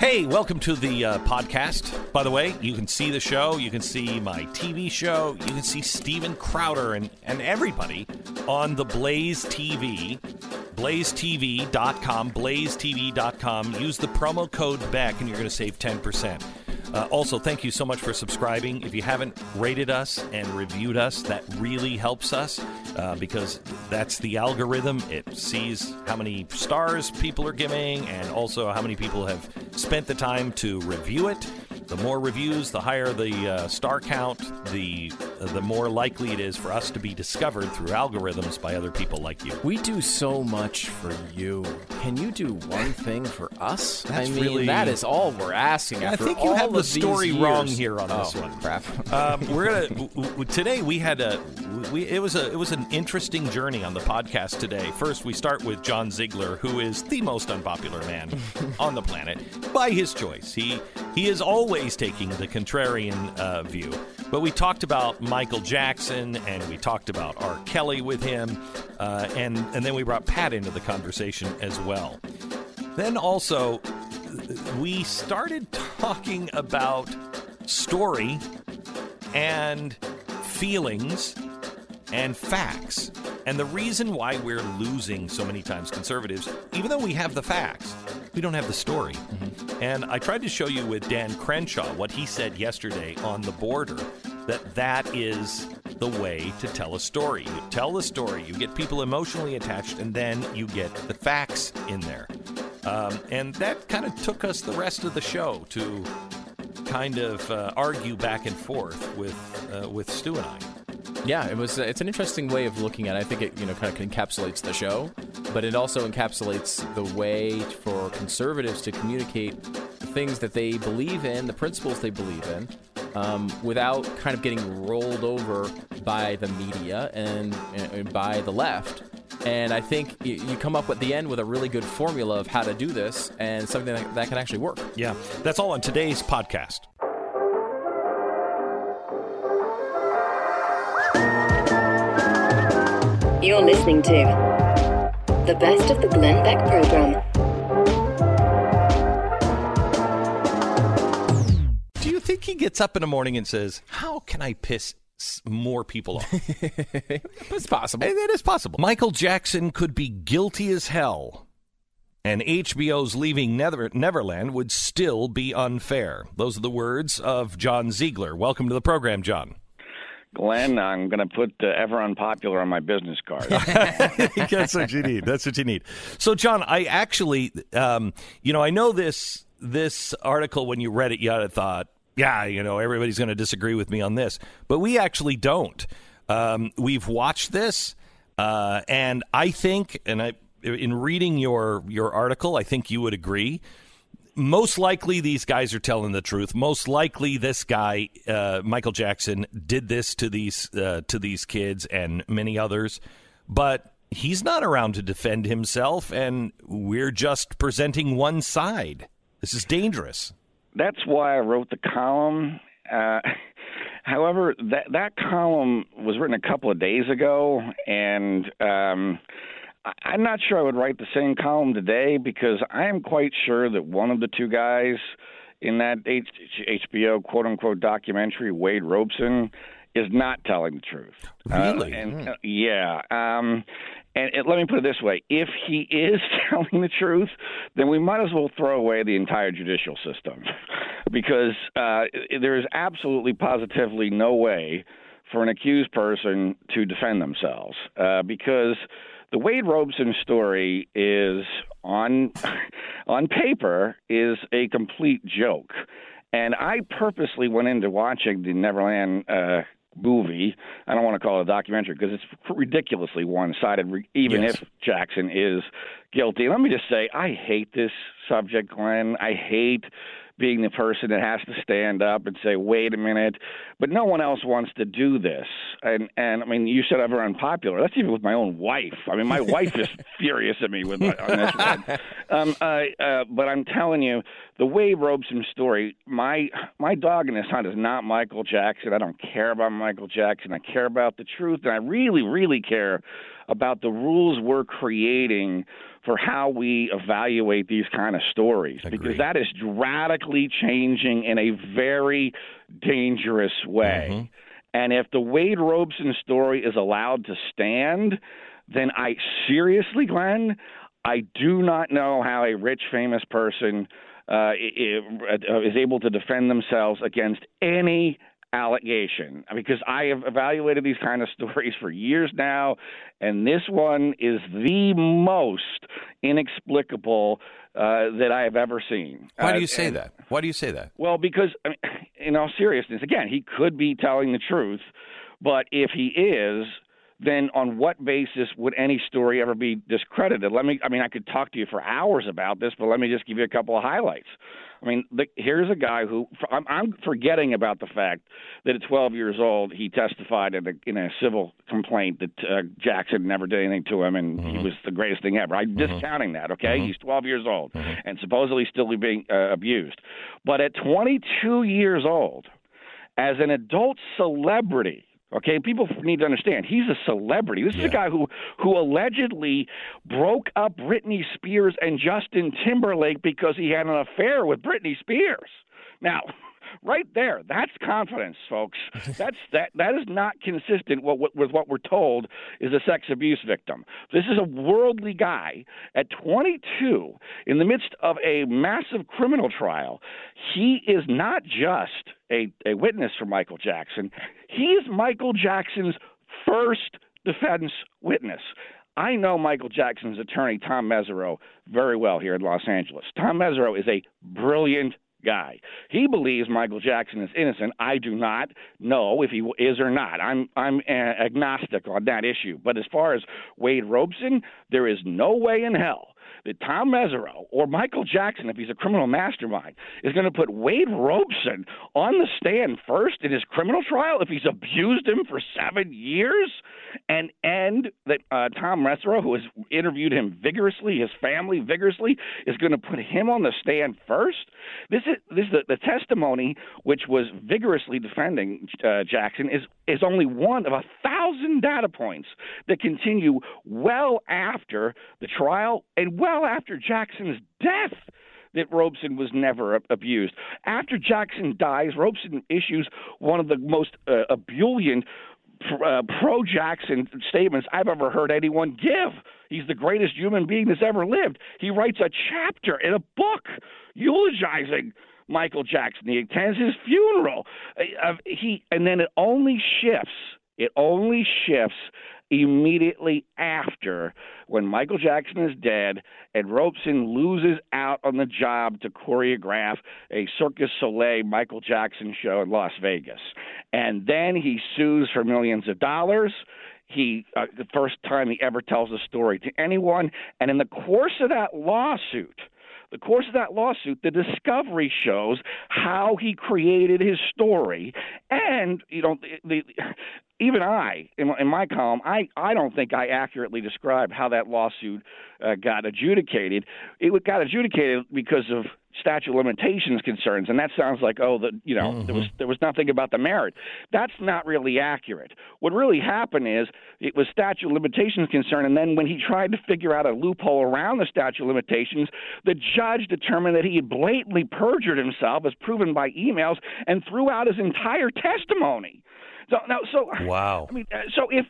Hey, welcome to the podcast. By the way, you can see the show, you can see my TV show, you can see Steven Crowder and everybody on the Blaze TV, blazetv.com, blazetv.com. Use the promo code BECK and you're going to save 10%. Also, thank you so much for subscribing. If you haven't rated us and reviewed us, that really helps us because that's the algorithm. It sees how many stars people are giving and also how many people have spent the time to review it. The more reviews, the higher the star count, the more likely it is for us to be discovered through algorithms by other people like you. We do so much for you. Can you do one thing for us? That's really... that is all we're asking after all of these years. I think you have the story wrong here on this one. Crap. Today we had it was an interesting journey on the podcast today. First, we start with John Ziegler, who is the most unpopular man on the planet by his choice. He is always taking the contrarian view. But we talked about Michael Jackson, and we talked about R. Kelly with him, and then we brought Pat into the conversation as well. Then also, we started talking about story and feelings and facts. And the reason why we're losing so many times, conservatives, even though we have the facts, we don't have the story. Mm-hmm. And I tried to show you with Dan Crenshaw what he said yesterday on the border, that is the way to tell a story. You tell the story, you get people emotionally attached, and then you get the facts in there. And that kind of took us the rest of the show to kind of argue back and forth with Stu and I. Yeah, it's an interesting way of looking at it. I think it kind of encapsulates the show, but it also encapsulates the way for conservatives to communicate the things that they believe in, the principles they believe in, without kind of getting rolled over by the media and by the left. And I think you come up at the end with a really good formula of how to do this and something that can actually work. Yeah, that's all on today's podcast. You're listening to the Best of the Glenn Beck program. Do you think he gets up in the morning and says, how can I piss more people off? It's possible. It is possible. Michael Jackson could be guilty as hell, and HBO's Leaving Neverland would still be unfair. Those are the words of John Ziegler. Welcome to the program, John. Glenn, I'm going to put ever unpopular on my business card. That's what you need. That's what you need. So, John, I actually, I know this article, when you read it, you thought, yeah, everybody's going to disagree with me on this. But we actually don't. We've watched this, and I think, in reading your article, I think you would agree. Most likely these guys are telling the truth. Most likely this guy, Michael Jackson, did this to these kids and many others. But he's not around to defend himself, and we're just presenting one side. This is dangerous. That's why I wrote the column. However, that column was written a couple of days ago, and I'm not sure I would write the same column today because I am quite sure that one of the two guys in that HBO quote-unquote documentary, Wade Robson, is not telling the truth. Really? Yeah. And let me put it this way. If he is telling the truth, then we might as well throw away the entire judicial system because there is absolutely positively no way for an accused person to defend themselves because the Wade Robson story is on paper is a complete joke. And I purposely went into watching the Neverland movie. I don't want to call it a documentary because it's ridiculously one-sided, even if Jackson is guilty. And let me just say, I hate this subject, Glenn. I hate being the person that has to stand up and say, wait a minute, but no one else wants to do this. And I mean, you said ever unpopular. That's even with my own wife. I mean, my wife is furious at me on this one. But I'm telling you, the Wade Robson story, my dog in this hunt is not Michael Jackson. I don't care about Michael Jackson. I care about the truth, and I really, really care about the rules we're creating for how we evaluate these kind of stories, because that is radically changing in a very dangerous way. And if the Wade Robeson story is allowed to stand, then seriously, Glenn, I do not know how a rich, famous person is able to defend themselves against any allegation, because I have evaluated these kind of stories for years now, and this one is the most inexplicable that I have ever seen. Why do you say that? Why do you say that? Well, because, I mean, in all seriousness, again, he could be telling the truth, but if he is, then on what basis would any story ever be discredited? I could talk to you for hours about this, but let me just give you a couple of highlights. I mean, here's a guy who I'm forgetting about the fact that at 12 years old he testified in a civil complaint that Jackson never did anything to him and he was the greatest thing ever. I'm discounting that, okay? He's 12 years old and supposedly still being abused. But at 22 years old, as an adult celebrity, okay, people need to understand, he's a celebrity. This is a guy who allegedly broke up Britney Spears and Justin Timberlake because he had an affair with Britney Spears. Now, right there, that's confidence, folks. That is not consistent with what we're told is a sex abuse victim. This is a worldly guy at 22 in the midst of a massive criminal trial. He is not just a witness for Michael Jackson. He is Michael Jackson's first defense witness. I know Michael Jackson's attorney, Tom Mesereau, very well here in Los Angeles. Tom Mesereau is a brilliant guy. He believes Michael Jackson is innocent. I do not know if he is or not. I'm agnostic on that issue. But as far as Wade Robeson, there is no way in hell that Tom Mesereau or Michael Jackson, if he's a criminal mastermind, is going to put Wade Robeson on the stand first in his criminal trial if he's abused him for 7 years, and that Tom Mesereau, who has interviewed him vigorously, his family vigorously, is going to put him on the stand first. This is the testimony, which was vigorously defending Jackson, is only one of 1,000 data points that continue well after the trial and well after Jackson's death, that Robeson was never abused. After Jackson dies, Robeson issues one of the most ebullient pro-Jackson statements I've ever heard anyone give. He's the greatest human being that's ever lived. He writes a chapter in a book eulogizing Michael Jackson. He attends his funeral. And then it only shifts immediately after, when Michael Jackson is dead and Robeson loses out on the job to choreograph a Cirque du Soleil Michael Jackson show in Las Vegas. And then he sues for millions of dollars. The first time he ever tells a story to anyone. And in the course of that lawsuit, the discovery shows how he created his story. And, even I, in my column, I don't think I accurately described how that lawsuit got adjudicated. It got adjudicated because of statute of limitations concerns, and that sounds like, there was nothing about the merit. That's not really accurate. What really happened is it was statute of limitations concern, and then when he tried to figure out a loophole around the statute of limitations, the judge determined that he had blatantly perjured himself, as proven by emails, and threw out his entire testimony. Wow. I mean, so if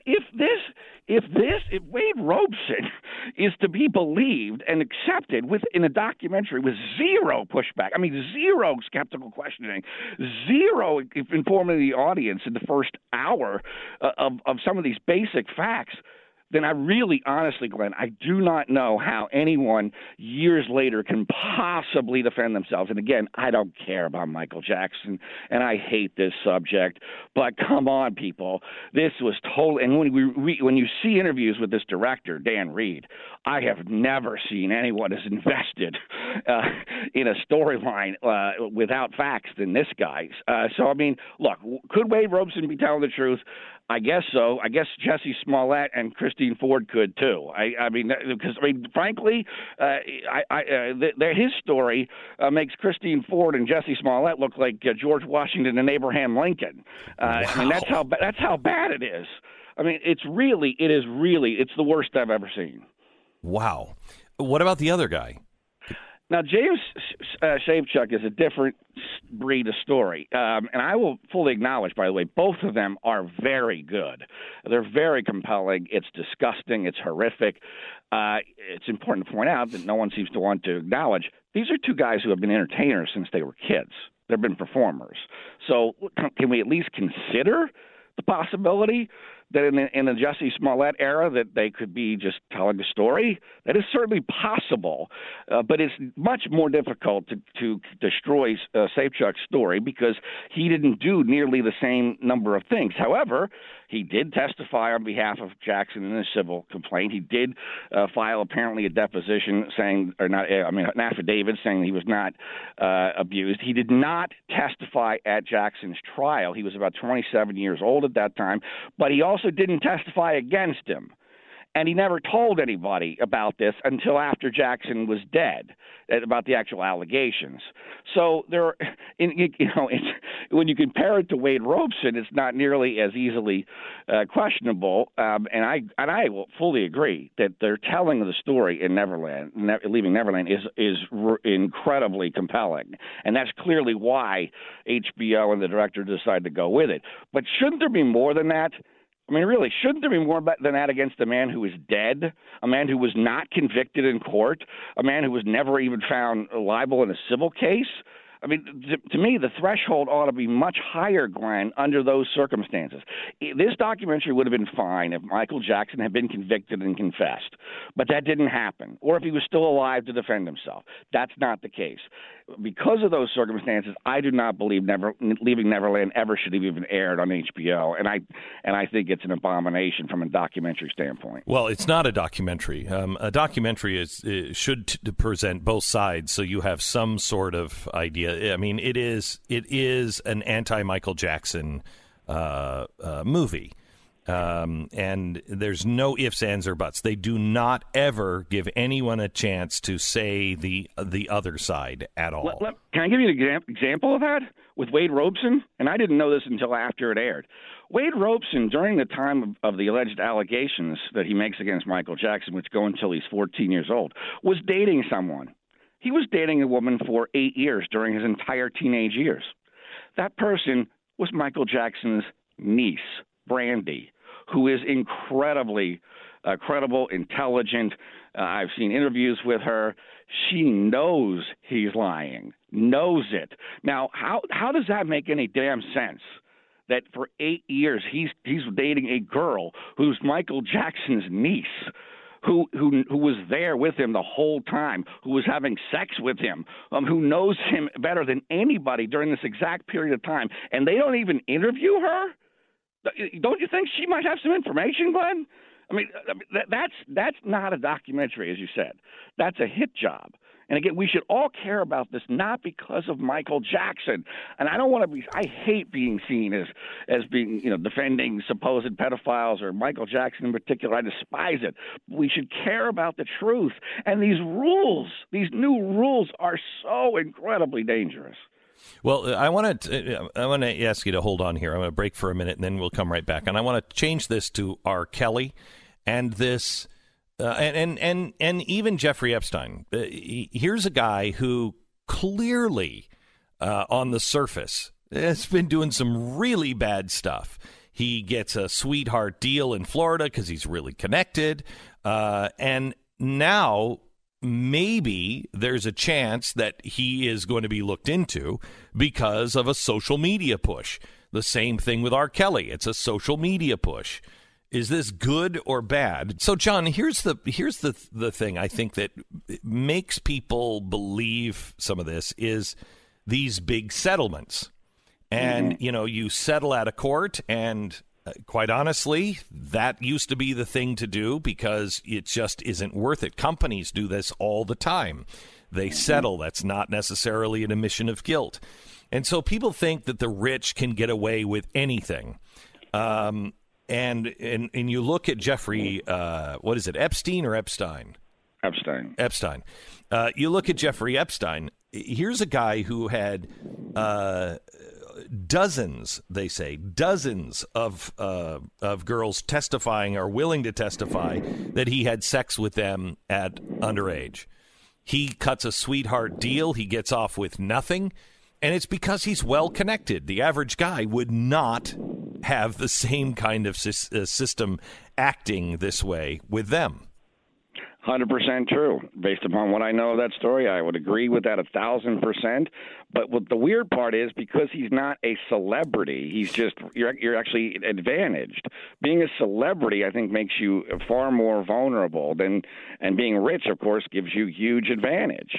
Wade Robeson is to be believed and accepted in a documentary with zero pushback, I mean, zero skeptical questioning, zero informing the audience in the first hour of some of these basic facts, then I really, honestly, Glenn, I do not know how anyone years later can possibly defend themselves. And again, I don't care about Michael Jackson, and I hate this subject. But come on, people, this was total. And when you see interviews with this director, Dan Reed, I have never seen anyone as invested in a storyline without facts than this guy. So I mean, look, could Wade Robeson be telling the truth? I guess so. I guess Jussie Smollett and Christine Ford could too. Frankly, his story makes Christine Ford and Jussie Smollett look like George Washington and Abraham Lincoln. Wow. I mean, that's how bad it is. I mean, it's the worst I've ever seen. Wow. What about the other guy? Now, James Safechuck is a different breed of story. And I will fully acknowledge, by the way, both of them are very good. They're very compelling. It's disgusting. It's horrific. It's important to point out that no one seems to want to acknowledge these are two guys who have been entertainers since they were kids. They've been performers. So can we at least consider the possibility that in the Jussie Smollett era that they could be just telling a story? That is certainly possible, but it's much more difficult to destroy Safechuck's story because he didn't do nearly the same number of things. However, he did testify on behalf of Jackson in a civil complaint. He did file apparently a deposition an affidavit saying he was not abused. He did not testify at Jackson's trial. He was about 27 years old at that time, but he also didn't testify against him. And he never told anybody about this until after Jackson was dead, about the actual allegations. So when you compare it to Wade Robeson, it's not nearly as easily questionable. And I will fully agree that their telling of the story in Leaving Neverland is incredibly compelling, and that's clearly why HBO and the director decided to go with it. But shouldn't there be more than that? I mean, really, shouldn't there be more than that against a man who is dead, a man who was not convicted in court, a man who was never even found liable in a civil case? I mean, to me, the threshold ought to be much higher, Glenn, under those circumstances. This documentary would have been fine if Michael Jackson had been convicted and confessed, but that didn't happen, or if he was still alive to defend himself. That's not the case. Because of those circumstances, I do not believe Leaving Neverland ever should have even aired on HBO, and I think it's an abomination from a documentary standpoint. Well, it's not a documentary. A documentary should present both sides, so you have some sort of idea. I mean, it is an anti-Michael Jackson movie. And there's no ifs, ands, or buts. They do not ever give anyone a chance to say the other side at all. Can I give you an example of that with Wade Robeson? And I didn't know this until after it aired. Wade Robeson, during the time of the alleged allegations that he makes against Michael Jackson, which go until he's 14 years old, was dating someone. He was dating a woman for 8 years during his entire teenage years. That person was Michael Jackson's niece, Brandy, who is incredibly credible, intelligent. I've seen interviews with her. She knows he's lying, knows it. Now, how does that make any damn sense? That for 8 years he's dating a girl who's Michael Jackson's niece, who was there with him the whole time, who was having sex with him, who knows him better than anybody during this exact period of time, and they don't even interview her? Don't you think she might have some information, Glenn? I mean, that's not a documentary, as you said. That's a hit job. And again, we should all care about this, not because of Michael Jackson. And I don't want to be. I hate being seen as being, defending supposed pedophiles or Michael Jackson in particular. I despise it. We should care about the truth. And these new rules, are so incredibly dangerous. Well, I want to ask you to hold on here. I'm going to break for a minute, and then we'll come right back. And I want to change this to R. Kelly and this, and even Jeffrey Epstein. Here's a guy who clearly, on the surface, has been doing some really bad stuff. He gets a sweetheart deal in Florida because he's really connected, and now maybe there's a chance that he is going to be looked into because of a social media push. The same thing with R. Kelly. It's a social media push. Is this good or bad? So, John, here's the thing I think that makes people believe some of this is these big settlements. And, you settle out of court, and quite honestly, that used to be the thing to do because it just isn't worth it. Companies do this all the time. They settle. That's not necessarily an admission of guilt. And so people think that the rich can get away with anything. And you look at Jeffrey, what is it, Epstein or Epstein? Epstein. You look at Jeffrey Epstein. Here's a guy who had dozens of girls testifying or willing to testify that he had sex with them at underage. He cuts a sweetheart deal. He gets off with nothing. And it's because he's well connected. The average guy would not have the same kind of system acting this way with them. 100% true. Based upon what I know of that story, I would agree with that 1,000%. But what the weird part is, because he's not a celebrity, you're actually advantaged. Being a celebrity, I think, makes you far more vulnerable and being rich, of course, gives you huge advantage.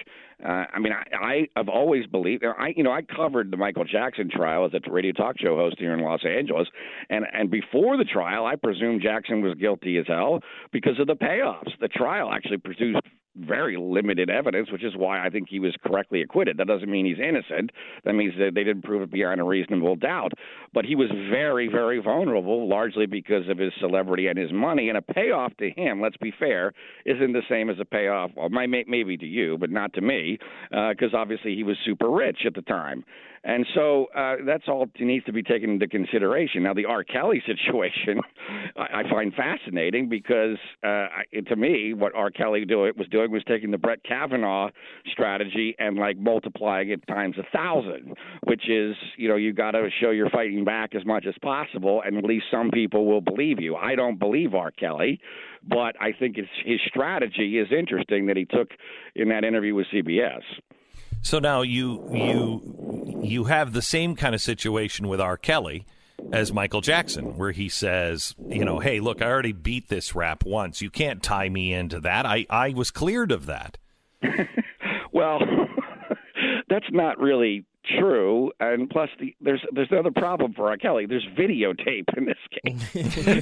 I've always believed. I covered the Michael Jackson trial as a radio talk show host here in Los Angeles, and before the trial, I presumed Jackson was guilty as hell because of the payoffs. The trial actually produced very limited evidence, which is why I think he was correctly acquitted. That doesn't mean he's innocent. That means that they didn't prove it beyond a reasonable doubt. But he was very, very vulnerable, largely because of his celebrity and his money. And a payoff to him, let's be fair, isn't the same as a payoff, well, maybe to you, but not to me, because obviously he was super rich at the time. And so that's all needs to be taken into consideration. Now, the R. Kelly situation I find fascinating because, to me, what R. Kelly was doing was taking the Brett Kavanaugh strategy and, multiplying it times 1,000, which is, you got to show you're fighting back as much as possible, and at least some people will believe you. I don't believe R. Kelly, but I think his strategy is interesting that he took in that interview with CBS. So now you have the same kind of situation with R. Kelly as Michael Jackson, where he says, hey, look, I already beat this rap once. You can't tie me into that. I was cleared of that. Well, that's not really true, and plus there's another problem for R. Kelly. There's videotape in this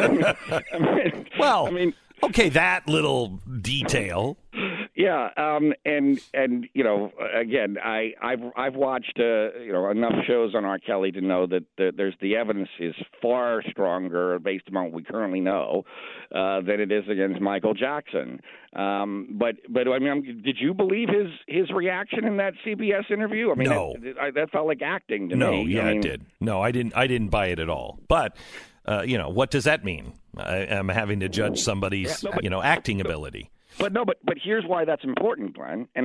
case. Okay, that little detail. Yeah, and again, I've watched enough shows on R. Kelly to know that there's the evidence is far stronger based on what we currently know than it is against Michael Jackson. But did you believe his reaction in that CBS interview? No, that felt like acting to me. No, yeah, it did. No, I didn't buy it at all. But what does that mean? I'm having to judge somebody's acting ability. But here's why that's important, Glenn. And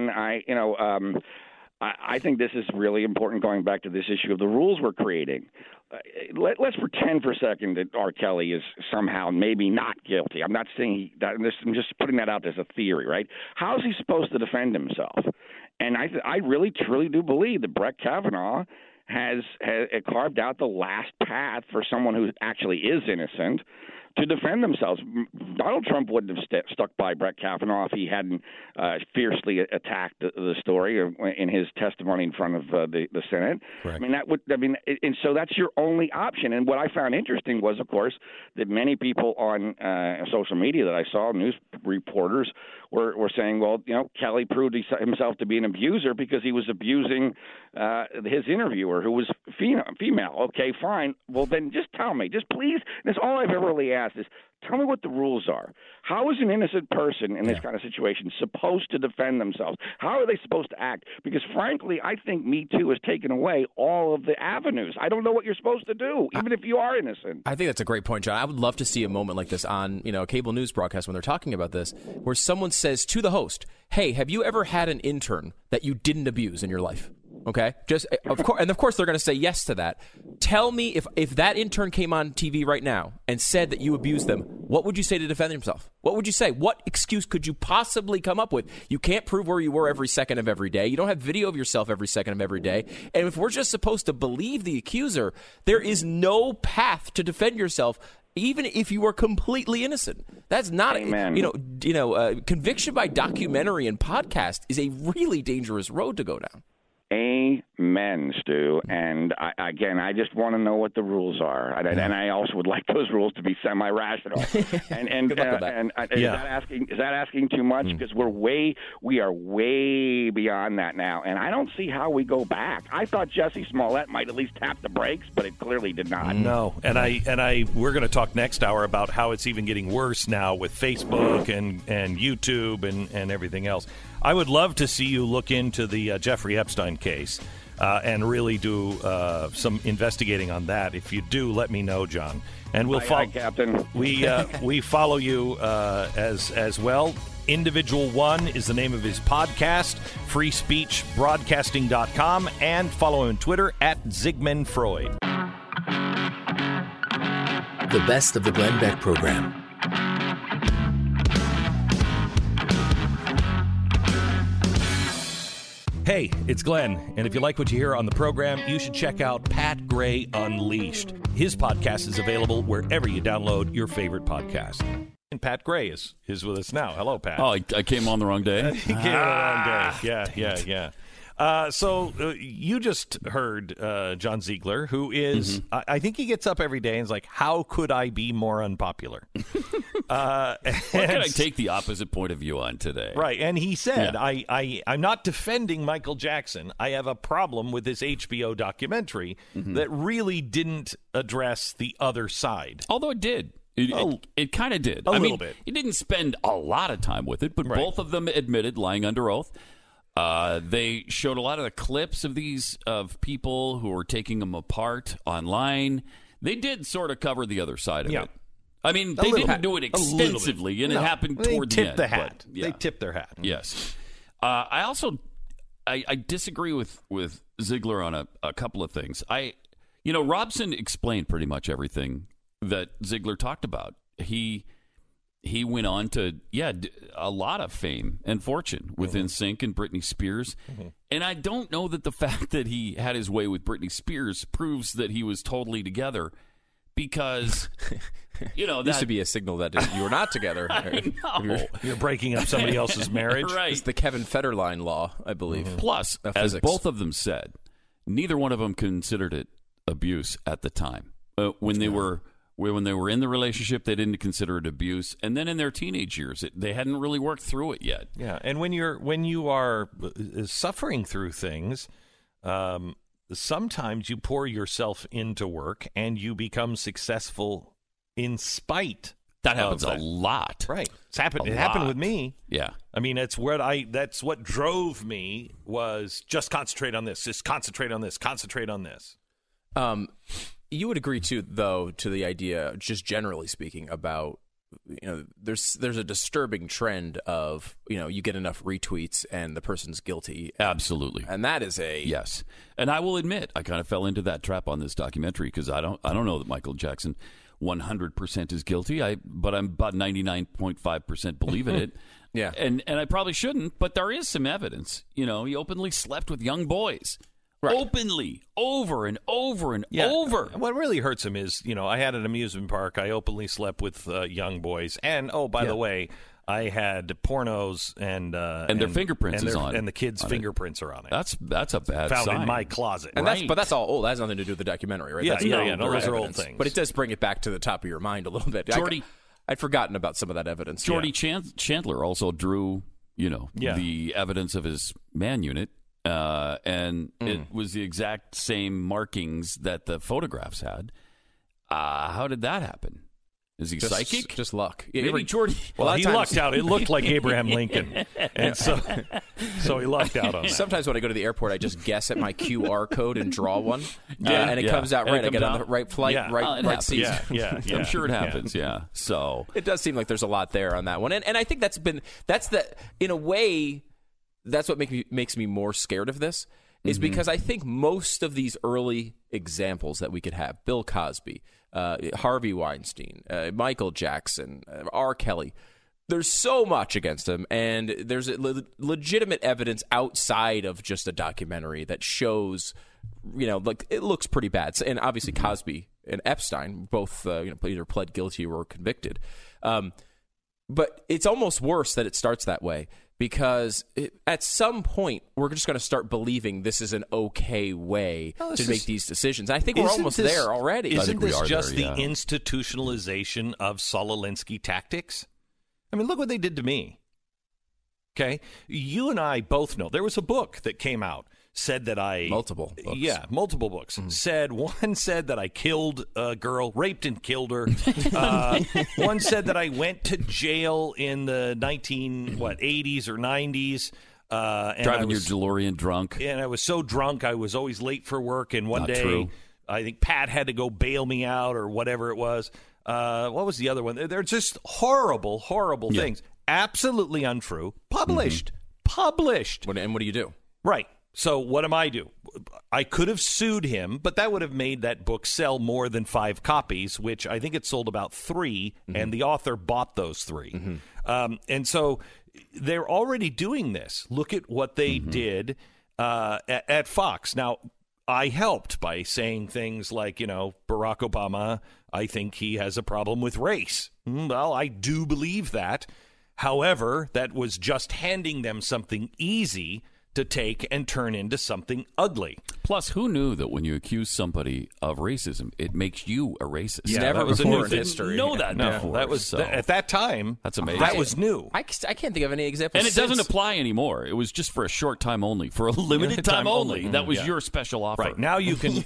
I think this is really important going back to this issue of the rules we're creating. Let's pretend for a second that R. Kelly is somehow maybe not guilty. I'm not saying that. I'm just putting that out as a theory, right? How is he supposed to defend himself? And I really, truly do believe that Brett Kavanaugh has carved out the last path for someone who actually is innocent to defend themselves. Donald Trump wouldn't have stuck by Brett Kavanaugh if he hadn't fiercely attacked the story in his testimony in front of the Senate. Correct. And so that's your only option. And what I found interesting was, of course, that many people on social media that I saw, news reporters, were saying, well, Kelly proved himself to be an abuser because he was abusing his interviewer, who was female. Okay, fine. Well, then just tell me. Just please. That's all I've ever really asked is, tell me what the rules are. How is an innocent person in this kind of situation supposed to defend themselves? How are they supposed to act? Because, frankly, I think Me Too has taken away all of the avenues. I don't know what you're supposed to do, even if you are innocent. I think that's a great point, John. I would love to see a moment like this on a cable news broadcast when they're talking about this, where someone says to the host, hey, have you ever had an intern that you didn't abuse in your life? Okay, of course they're going to say yes to that. Tell me if that intern came on TV right now and said that you abused them, what would you say to defend yourself? What would you say? What excuse could you possibly come up with? You can't prove where you were every second of every day. You don't have video of yourself every second of every day. And if we're just supposed to believe the accuser, there is no path to defend yourself, even if you are completely innocent. That's not, conviction by documentary and podcast is a really dangerous road to go down. Amen, Stu. And I just want to know what the rules are, and I also would like those rules to be semi-rational. And Good luck with that. Is that asking too much? Because we are way beyond that now, and I don't see how we go back. I thought Jussie Smollett might at least tap the brakes, but it clearly did not. No, and we're going to talk next hour about how it's even getting worse now with Facebook and YouTube and everything else. I would love to see you look into the Jeffrey Epstein case, and really do some investigating on that. If you do, let me know, John. And we'll follow, Captain. We follow you as well. Individual One is the name of his podcast, freespeechbroadcasting.com, and follow him on Twitter at Zygmunt Freud. The best of the Glenn Beck program. Hey, it's Glenn, and if you like what you hear on the program, you should check out Pat Gray Unleashed. His podcast is available wherever you download your favorite podcast. And Pat Gray is with us now. Hello, Pat. Oh, I came on the wrong day? He came on the wrong day. Yeah. So you just heard John Ziegler, who is, I think he gets up every day and is like, how could I be more unpopular? What can I take the opposite point of view on today? Right, and he said, I'm not defending Michael Jackson. I have a problem with this HBO documentary that really didn't address the other side. Although it did. It kind of did. A little bit. It didn't spend a lot of time with it, but both of them admitted, lying under oath. They showed a lot of the clips of people who were taking them apart online. They did sort of cover the other side of it. I mean, they didn't do it extensively, and it happened toward the end. They tipped the hat. They tipped their hat. Yes. I also I disagree with Ziegler on a couple of things. Robson explained pretty much everything that Ziegler talked about. He went on to, a lot of fame and fortune with NSYNC and Britney Spears. And I don't know that the fact that he had his way with Britney Spears proves that he was totally together, because, that used to be a signal that you were not together. I know. You're breaking up somebody else's marriage. Right. It's the Kevin Federline law, I believe. Plus, as both of them said, neither one of them considered it abuse at the time. When they were in the relationship, they didn't consider it abuse, and then in their teenage years, they hadn't really worked through it yet. Yeah, and when you are suffering through things, sometimes you pour yourself into work and you become successful in spite. That happens a lot, right? It happened with me. Yeah, I mean, that's what drove me, was just concentrate on this, concentrate on this. You would agree too, though, to the idea, just generally speaking, about there's a disturbing trend of you get enough retweets and the person's guilty. Absolutely, and that is yes. And I will admit, I kind of fell into that trap on this documentary, because I don't know that Michael Jackson 100% is guilty. But I'm about 99.5% believe in it. Yeah, and I probably shouldn't, but there is some evidence. He openly slept with young boys. Right. Openly, over and over and over. What really hurts him is, I had an amusement park. I openly slept with young boys. And, by the way, I had pornos and their fingerprints on it. And the kids' fingerprints are on it. That's a bad sign. Found in my closet. And that's all old. That has nothing to do with the documentary, right? Those are old things. But it does bring it back to the top of your mind a little bit. I'd forgotten about some of that evidence. Jordy Chandler also drew, the evidence of his man unit. And it was the exact same markings that the photographs had. How did that happen? Is he psychic? Just luck. Maybe Jordy. Well, he lucked out. It looked like Abraham Lincoln, and so he lucked out on that. Sometimes when I go to the airport, I just guess at my QR code and draw one, and it comes out right. I get on the right flight, right seat. Yeah. I'm sure it happens. Yeah. So it does seem like there's a lot there on that one, and I think that's in a way. That's what makes me more scared of this, is because I think most of these early examples that we could have, Bill Cosby, Harvey Weinstein, Michael Jackson, R. Kelly, there's so much against them, and there's legitimate evidence outside of just a documentary that shows, like it looks pretty bad. And obviously Cosby and Epstein both either pled guilty or were convicted. But it's almost worse that it starts that way, because at some point we're just going to start believing this is an okay way to make these decisions. I think we're almost there already. Isn't this just the institutionalization of Saul Alinsky tactics? I mean, look what they did to me. Okay? You and I both know there was a book that came out, said that I... Multiple books. Yeah, multiple books. One said that I killed a girl, raped and killed her. One said that I went to jail in the 80s or 90s And Driving your DeLorean drunk. And I was so drunk, I was always late for work. And one Not day, true. I think Pat had to go bail me out or whatever it was. What was the other one? They're just horrible, horrible things. Absolutely untrue. Published. Published. And what do you do? Right. So what am I do? I could have sued him, but that would have made that book sell more than 5 copies, which I think it sold about 3, and the author bought those 3. And so they're already doing this. Look at what they did at Fox. Now, I helped by saying things like, Barack Obama, I think he has a problem with race. Well, I do believe that. However, that was just handing them something easy to take and turn into something ugly. Plus, who knew that when you accuse somebody of racism, it makes you a racist? Yeah, Never that was a before new in thing. history. Know that No, before. that was so. at that time. That's amazing. That was new. I can't think of any examples. And it doesn't since. apply anymore. It was just for a short time only, for a limited time only. That was your special offer. Right. Now you can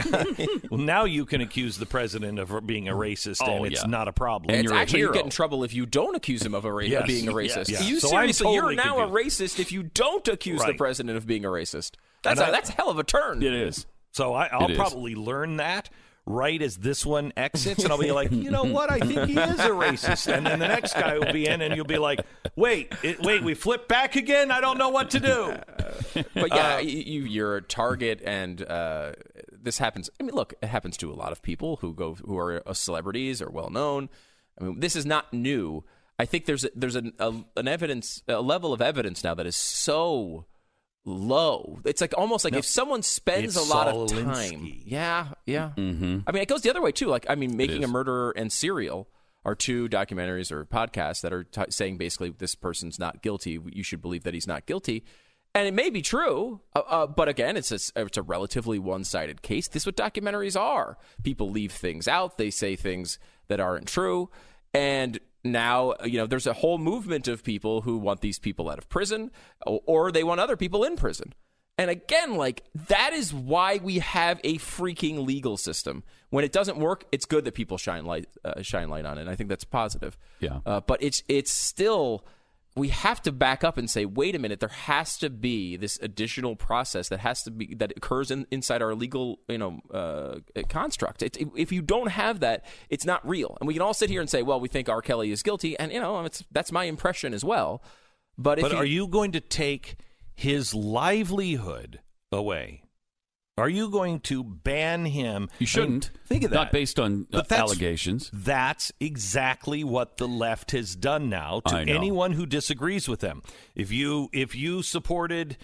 now you can accuse the president of being a racist, and it's not a problem. It's you're a actually you hero. get in trouble if you don't accuse him of Yes. being a racist. Yes. You So I'm seriously, you're totally now confused. a racist if you don't accuse the Right. president of being a racist. And That's a hell of a turn. It is. So I'll It is. probably learn that right as this one exits, and I'll be like, you know what? I think he is a racist. And then the next guy will be in, and you'll be like, wait, we flip back again? I don't know what to do. But yeah, you're a target, and this happens. I mean, look, it happens to a lot of people who are celebrities or well known. I mean, this is not new. I think there's a level of evidence now that is so low. It's like almost like if someone spends a it's lot Saul of time. Alinsky. Yeah. Mm-hmm. I mean, it goes the other way too. Like, I mean, Making is. a Murderer and Serial are 2 documentaries or podcasts that are saying basically this person's not guilty. You should believe that he's not guilty. And it may be true, but again, it's a relatively one-sided case. This is what documentaries are. People leave things out. They say things that aren't true. And now, there's a whole movement of people who want these people out of prison, or they want other people in prison. And again, that is why we have a freaking legal system. When it doesn't work, it's good that people shine light on it. And I think that's positive. Yeah. But it's still, we have to back up and say, wait a minute, there has to be this additional process that occurs inside our legal, construct. If you don't have that, it's not real. And we can all sit here and say, well, we think R. Kelly is guilty, and that's my impression as well. But are you going to take his livelihood away? Are you going to ban him? You shouldn't. Think of that. Not based on But that's- allegations. That's exactly what the left has done now to I know. anyone who disagrees with them. If you supported,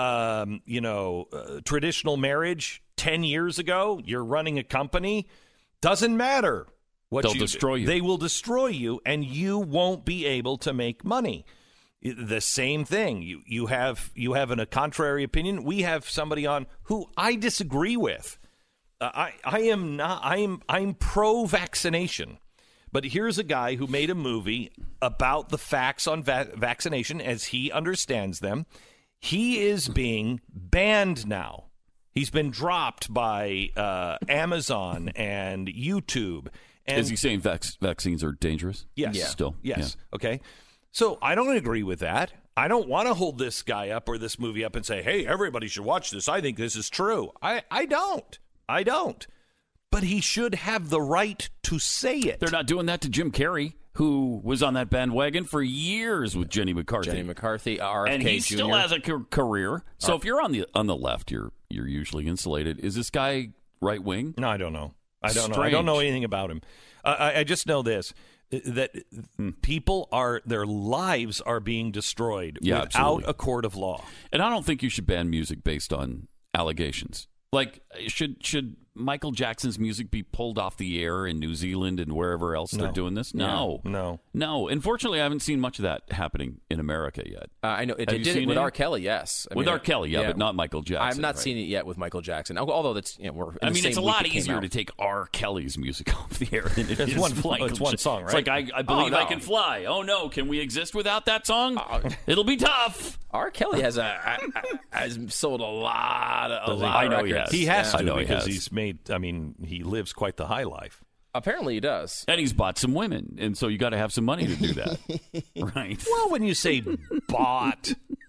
traditional marriage 10 years ago, you're running a company. Doesn't matter what They'll destroy you. They will destroy you, and you won't be able to make money. The same thing. You have a contrary opinion. We have somebody on who I disagree with. I'm pro-vaccination, but here's a guy who made a movie about the facts on vaccination as he understands them. He is being banned now. He's been dropped by Amazon and YouTube. And Is he saying vaccines are dangerous? Yes. Yeah. Still? Yes. Okay. So I don't agree with that. I don't want to hold this guy up or this movie up and say, hey, everybody should watch this. I think this is true. I don't. But he should have the right to say it. They're not doing that to Jim Carrey, who was on that bandwagon for years with Jenny McCarthy. RFK and he Jr. still has a career. So if you're on the left, you're usually insulated. Is this guy right wing? No, I don't know. I don't know. I Strange. don't know anything about him. I just know this, that their lives are being destroyed Yeah, without absolutely. a court of law. And I don't think you should ban music based on allegations. Like, should Michael Jackson's music be pulled off the air in New Zealand and wherever else they're doing this? No. Yeah, No. Unfortunately, I haven't seen much of that happening in America yet. I know it Have you did seen it with any? R. Kelly. Yes, With R. Kelly, but not Michael Jackson. I've not right? seen it yet with Michael Jackson. Although that's we're. In the It's same a week lot it came easier out. to take R. Kelly's music off the air than it It's is one Michael song, It's right? like, I believe no. I can fly. Oh, no. Can we exist without that song? It'll be tough. R. Kelly has has sold a lot of I know records. he has. He has I to know he because has. he's made. I mean, he lives quite the high life. Apparently, he does. And he's bought some women, and so you got to have some money to do that. Right. Well, when you say bought,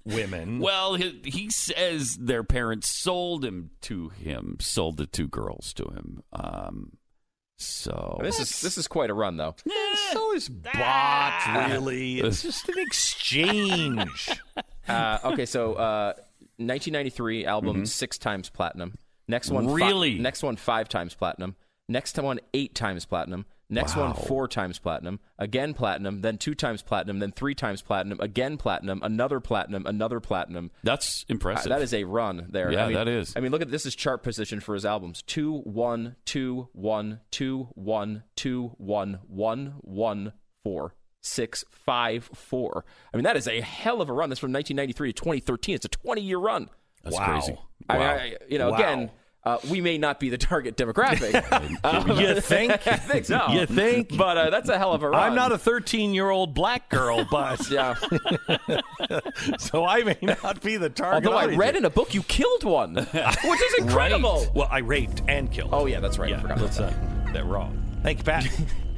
women. Well, he says their parents sold it to two girls to him. So this is quite a run, though. So is bought, really. It's just an exchange. Okay, so 1993 album 6 times platinum. Next one, really? Next one 5 times platinum. Next one 8 times platinum. Next one 4 times platinum. Again platinum. Then 2 times platinum. Then 3 times platinum. Again platinum. Another platinum. Another platinum. That's impressive. That is a run there. Yeah, that is. I mean, look at this is chart position for his albums: 2 1 2 1 2 1 2 1 1 1 4 6 5 4. I mean, that is a hell of a run. That's from 1993 to 2013. It's a 20-year run. That's crazy. I mean, again. We may not be the target demographic. You think? I think so. You think? But that's a hell of a run. I'm not a 13-year-old black girl, but yeah. So I may not be the target. Although I read in a book you killed one, which is incredible. Right. Well, I raped and killed. Oh yeah, that's right. Yeah, I forgot about that wrong. Thank you, Pat.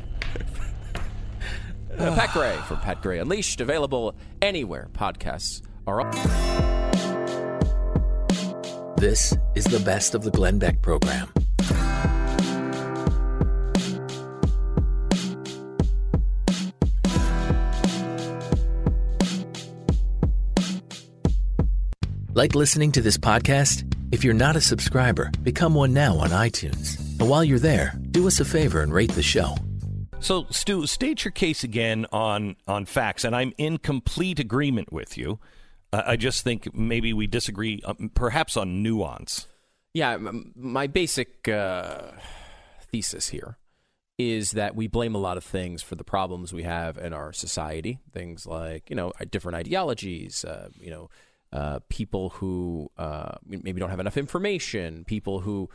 Pat Gray from Pat Gray Unleashed, available anywhere podcasts are up. This is the best of the Glenn Beck program. Like listening to this podcast? If you're not a subscriber, become one now on iTunes. And while you're there, do us a favor and rate the show. So, Stu, state your case again on facts, and I'm in complete agreement with you. I just think maybe we disagree, perhaps on nuance. Yeah, my basic thesis here is that we blame a lot of things for the problems we have in our society. Things like, different ideologies, people who maybe don't have enough information, people who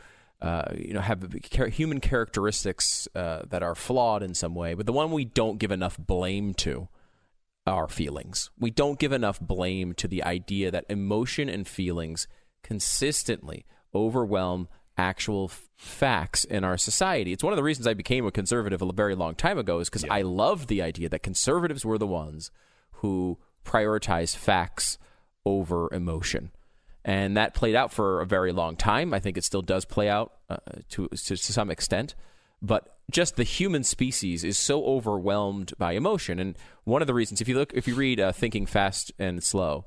have human characteristics that are flawed in some way. But the one we don't give enough blame to our feelings. We don't give enough blame to the idea that emotion and feelings consistently overwhelm actual facts in our society. It's one of the reasons I became a conservative a very long time ago, is because I loved the idea that conservatives were the ones who prioritize facts over emotion. And that played out for a very long time. I think it still does play out to some extent. But just the human species is so overwhelmed by emotion. And one of the reasons, if you read Thinking Fast and Slow,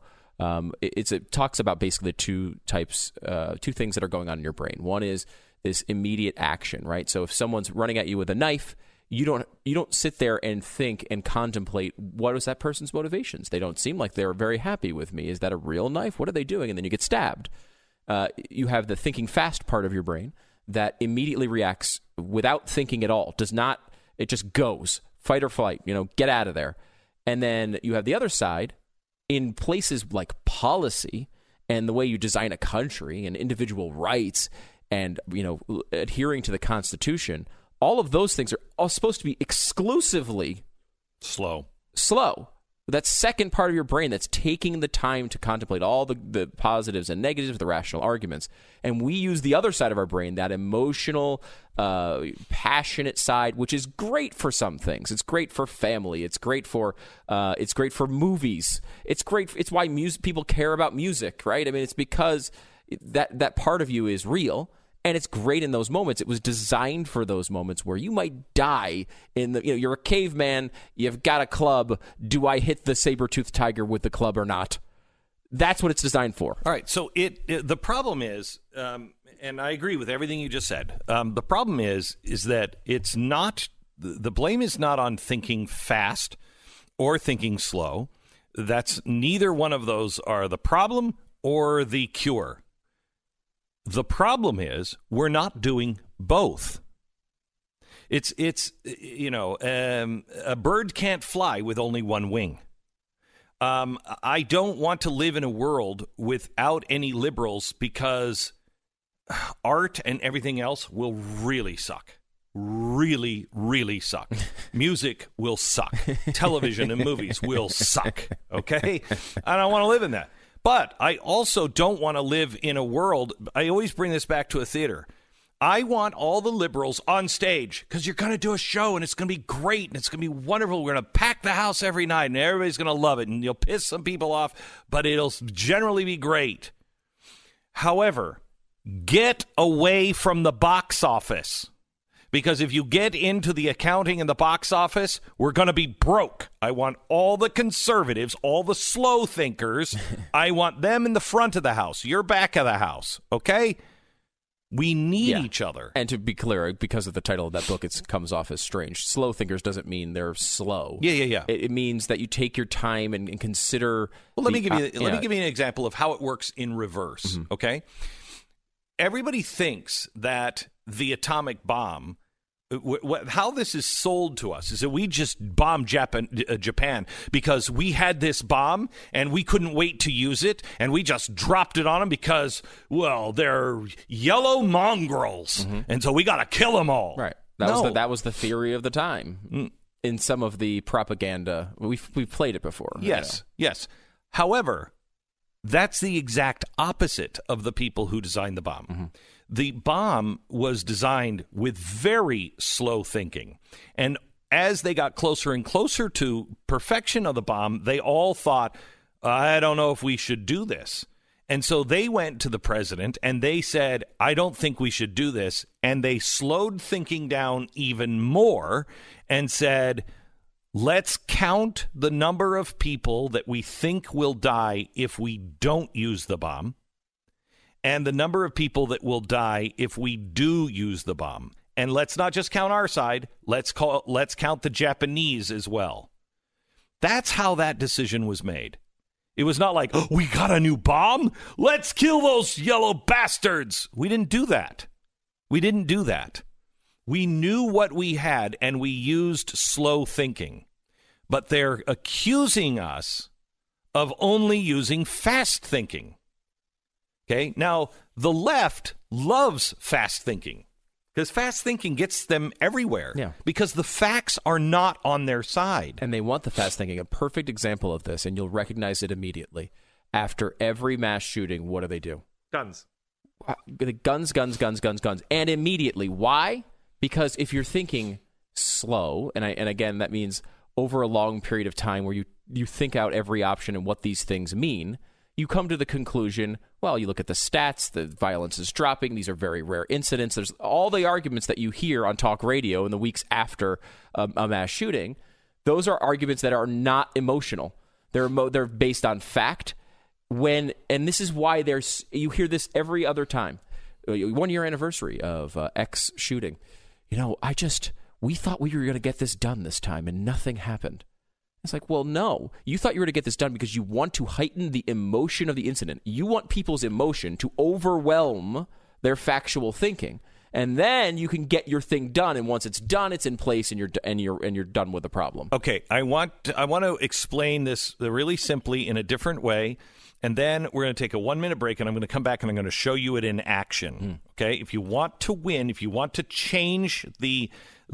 it talks about basically two things that are going on in your brain. One is this immediate action, right? So if someone's running at you with a knife, you don't sit there and think and contemplate what was that person's motivations. They don't seem like they're very happy with me. Is that a real knife? What are they doing? And then you get stabbed. You have the thinking fast part of your brain that immediately reacts without thinking at all. It just goes fight or flight, get out of there. And then you have the other side in places like policy and the way you design a country and individual rights and, adhering to the Constitution. All of those things are all supposed to be exclusively slow. That second part of your brain that's taking the time to contemplate all the positives and negatives, the rational arguments. And we use the other side of our brain, that emotional, passionate side, which is great for some things. It's great for family. It's great for movies. It's why people care about music, right? I mean, it's because that part of you is real. And it's great in those moments. It was designed for those moments where you might die you're a caveman, you've got a club. Do I hit the saber-toothed tiger with the club or not? That's what it's designed for. All right. So the problem is, and I agree with everything you just said. The problem is that it's not, the blame is not on thinking fast or thinking slow. That's neither one of those are the problem or the cure. The problem is we're not doing both. A bird can't fly with only one wing. I don't want to live in a world without any liberals because art and everything else will really suck. Really, really suck. Music will suck. Television and movies will suck. Okay? I don't want to live in that. But I also don't want to live in a world, I always bring this back to a theater. I want all the liberals on stage because you're going to do a show and it's going to be great and it's going to be wonderful. We're going to pack the house every night and everybody's going to love it and you'll piss some people off, but it'll generally be great. However, get away from the box office, because if you get into the accounting and the box office, we're going to be broke. I want all the conservatives, all the slow thinkers, I want them in the front of the house. You're back of the house, okay? We need each other. And to be clear, because of the title of that book, it comes off as strange. Slow thinkers doesn't mean they're slow. Yeah. It means that you take your time and consider. Well, let me give you an example of how it works in reverse. Okay, everybody thinks that the atomic bomb. How this is sold to us is that we just bombed Japan because we had this bomb and we couldn't wait to use it, and we just dropped it on them because, well, they're yellow mongrels, and so we got to kill them all. Right. That was the theory of the time. In some of the propaganda, we've played it before. Yes. However, that's the exact opposite of the people who designed the bomb. The bomb was designed with very slow thinking. And as they got closer and closer to perfection of the bomb, they all thought, I don't know if we should do this. And so they went to the president and they said, I don't think we should do this. And they slowed thinking down even more and said, let's count the number of people that we think will die if we don't use the bomb, and the number of people that will die if we do use the bomb. And let's not just count our side. Let's count the Japanese as well. That's how that decision was made. It was not like, oh, we got a new bomb? Let's kill those yellow bastards. We didn't do that. We knew what we had, and we used slow thinking. But they're accusing us of only using fast thinking. Okay, now the left loves fast thinking because fast thinking gets them everywhere. Yeah. Because the facts are not on their side. And they want the fast thinking. A perfect example of this, and you'll recognize it immediately. After every mass shooting, what do? Guns. Guns. And immediately. Why? Because if you're thinking slow, and again, that means over a long period of time where you think out every option and what these things mean, you come to the conclusion, well, you look at the stats, the violence is dropping, these are very rare incidents. There's all the arguments that you hear on talk radio in the weeks after a mass shooting. Those are arguments that are not emotional. They're based on fact. And this is why you hear this every other time. 1 year anniversary of X shooting. We thought we were going to get this done this time, and nothing happened. It's like, well, no. You thought you were going to get this done because you want to heighten the emotion of the incident. You want people's emotion to overwhelm their factual thinking, and then you can get your thing done. And once it's done, it's in place, and you're done with the problem. Okay, I want to explain this really simply in a different way, and then we're going to take a 1-minute break, and I'm going to come back and I'm going to show you it in action. Okay, if you want to win, if you want to change the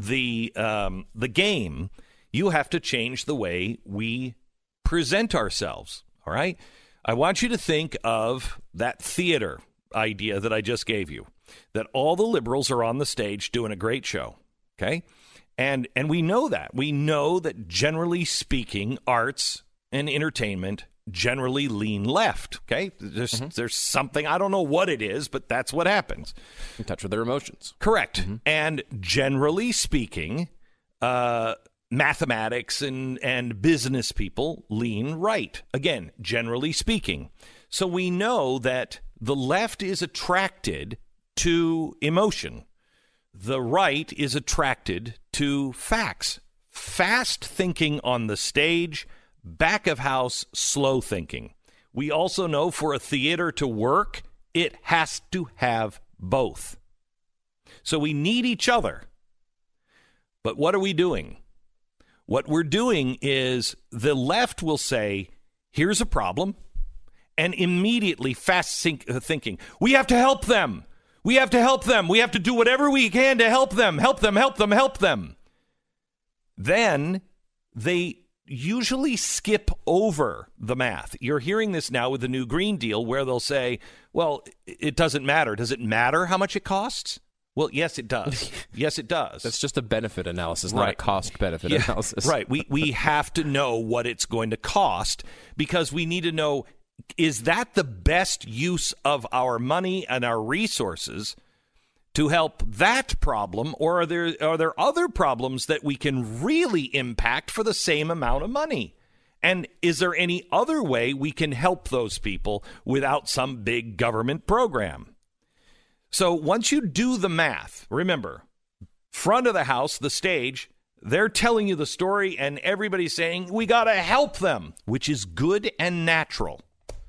game, you have to change the way we present ourselves, all right? I want you to think of that theater idea that I just gave you, that all the liberals are on the stage doing a great show, okay? And we know that. We know that generally speaking, arts and entertainment generally lean left, okay? There's something, I don't know what it is, but that's what happens. In touch with their emotions. Correct. And generally speaking, mathematics and business people lean right. Again, generally speaking. So we know that the left is attracted to emotion. The right is attracted to facts. Fast thinking on the stage, back of house, slow thinking. We also know for a theater to work, it has to have both. So we need each other. But what are we doing? What we're doing is the left will say, here's a problem, and immediately fast thinking. We have to help them. We have to help them. We have to do whatever we can to help them. Help them, help them, help them. Then they usually skip over the math. You're hearing this now with the new Green Deal where they'll say, well, it doesn't matter. Does it matter how much it costs? Well, yes, it does. Yes, it does. That's just a benefit analysis, not a cost-benefit analysis. Right. We have to know what it's going to cost because we need to know, is that the best use of our money and our resources to help that problem, or are there other problems that we can really impact for the same amount of money? And is there any other way we can help those people without some big government program? So once you do the math, remember, front of the house, the stage, they're telling you the story and everybody's saying, we got to help them, which is good and natural.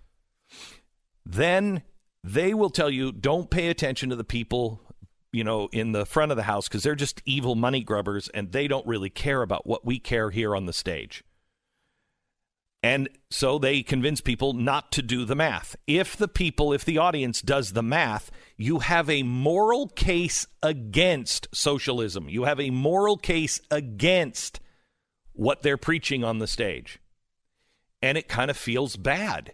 Then they will tell you, don't pay attention to the people, in the front of the house because they're just evil money grubbers and they don't really care about what we care here on the stage. And so they convince people not to do the math. If the audience does the math, you have a moral case against socialism. You have a moral case against what they're preaching on the stage. And it kind of feels bad.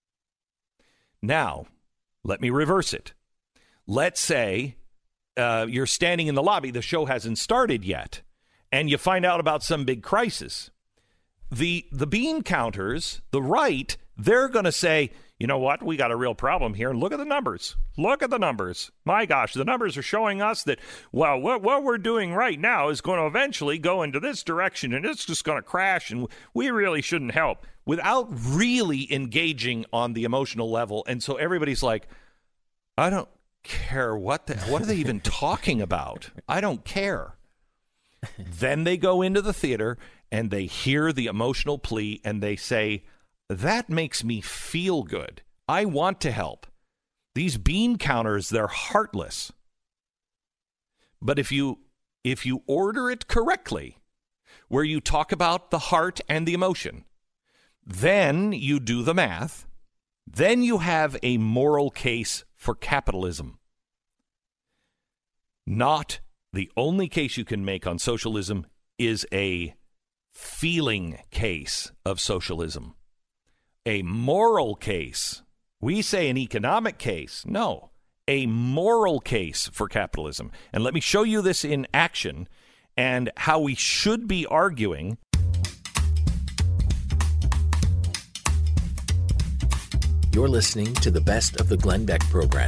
Now, let me reverse it. Let's say you're standing in the lobby, the show hasn't started yet, and you find out about some big crisis. The bean counters, the right, they're going to say, you know what, we got a real problem here. Look at the numbers. Look at the numbers. My gosh, the numbers are showing us that, well, what we're doing right now is going to eventually go into this direction, and it's just going to crash, and we really shouldn't help, without really engaging on the emotional level. And so everybody's like, I don't care what are they even talking about? I don't care. Then they go into the theater and they hear the emotional plea and they say, that makes me feel good. I want to help. These bean counters, they're heartless. But if you order it correctly, where you talk about the heart and the emotion, then you do the math, then you have a moral case for capitalism. Not the only case you can make on socialism is a feeling case of socialism. A moral case. We say an economic case. No, a moral case for capitalism. And let me show you this in action and how we should be arguing. You're listening to the best of the Glenn Beck program.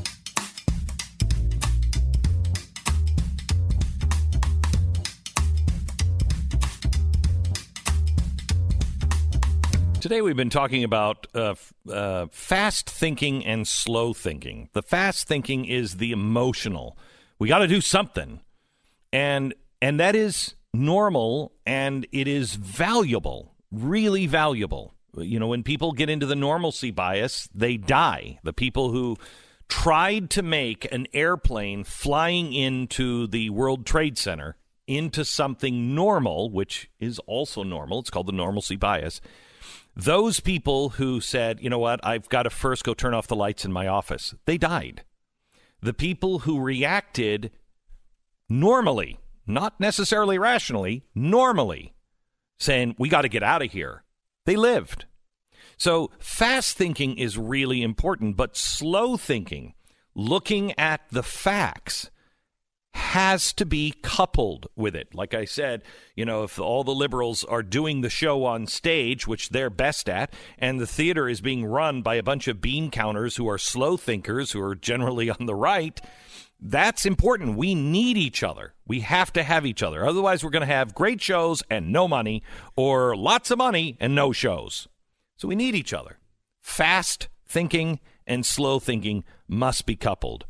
Today we've been talking about fast thinking and slow thinking. The fast thinking is the emotional. We got to do something. And that is normal, and it is valuable, really valuable. When people get into the normalcy bias, they die. The people who tried to make an airplane flying into the World Trade Center into something normal, which is also normal, it's called the normalcy bias. Those people who said, you know what, I've got to first go turn off the lights in my office, they died. The people who reacted normally, not necessarily rationally, normally, saying, we got to get out of here, they lived. So fast thinking is really important, but slow thinking, looking at the facts, has to be coupled with it. Like I said, if all the liberals are doing the show on stage, which they're best at, and the theater is being run by a bunch of bean counters who are slow thinkers, who are generally on the right, that's important. We need each other. We have to have each other. Otherwise, we're going to have great shows and no money, or lots of money and no shows. So we need each other. Fast thinking and slow thinking must be coupled.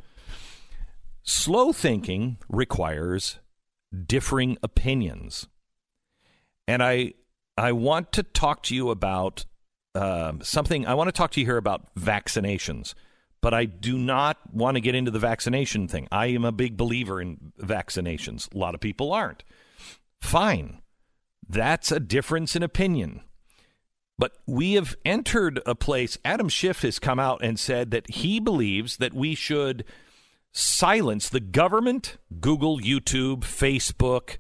Slow thinking requires differing opinions. And I want to talk to you about something. I want to talk to you here about vaccinations, but I do not want to get into the vaccination thing. I am a big believer in vaccinations. A lot of people aren't. Fine. That's a difference in opinion. But we have entered a place. Adam Schiff has come out and said that he believes that we should silence the government, Google, YouTube, Facebook,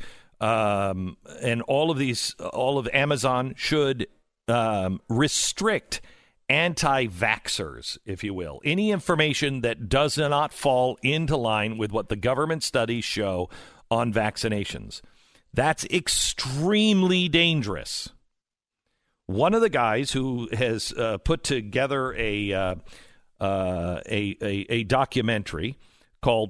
and all of Amazon should restrict anti-vaxxers, if you will. Any information that does not fall into line with what the government studies show on vaccinations. That's extremely dangerous. One of the guys who has put together a documentary called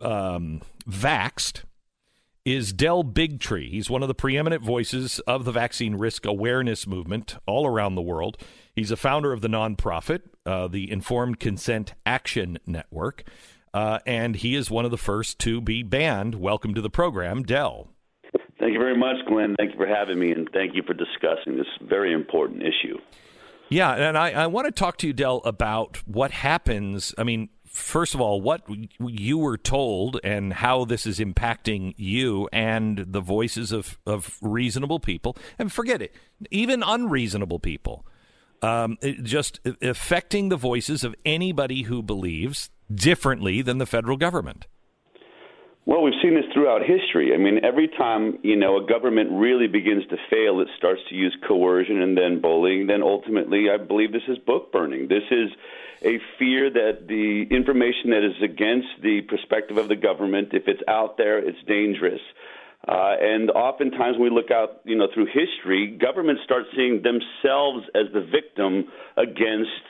Vaxxed is Del Bigtree. He's one of the preeminent voices of the vaccine risk awareness movement all around the world. He's a founder of the nonprofit, the Informed Consent Action Network, and he is one of the first to be banned. Welcome to the program, Del. Thank you very much, Glenn. Thank you for having me, and thank you for discussing this very important issue. Yeah, and I want to talk to you, Del, about what happens. I mean, first of all, what you were told and how this is impacting you and the voices of reasonable people. And forget it, even unreasonable people. Just affecting the voices of anybody who believes differently than the federal government. Well, we've seen this throughout history. I mean, every time, a government really begins to fail, it starts to use coercion and then bullying. Then ultimately, I believe this is book burning. This is a fear that the information that is against the perspective of the government, if it's out there, it's dangerous. And oftentimes when we look out, through history, governments start seeing themselves as the victim against,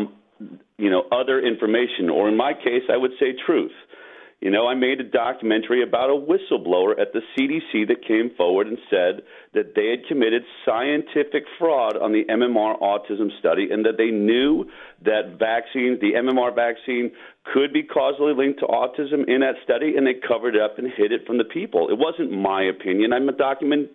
other information, or in my case, I would say truth. I made a documentary about a whistleblower at the CDC that came forward and said that they had committed scientific fraud on the MMR autism study and that they knew that vaccines, the MMR vaccine, could be causally linked to autism in that study, and they covered it up and hid it from the people. It wasn't my opinion. I made